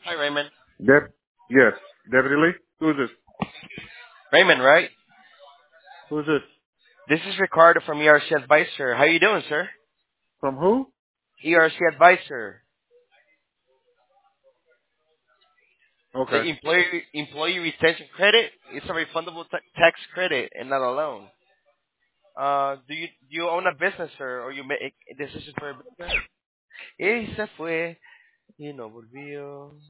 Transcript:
Hi, Raymond. Deb, yes. Deputy Lee? Who's this? Raymond, right? Who's this? This is Ricardo from ERC Advisor. How you doing, sir? From who? ERC Advisor, the Okay. employee retention credit. It's a refundable tax credit and not a loan. Do you own a business, sir, or you make decisions for a business? Y se fue y no volvió.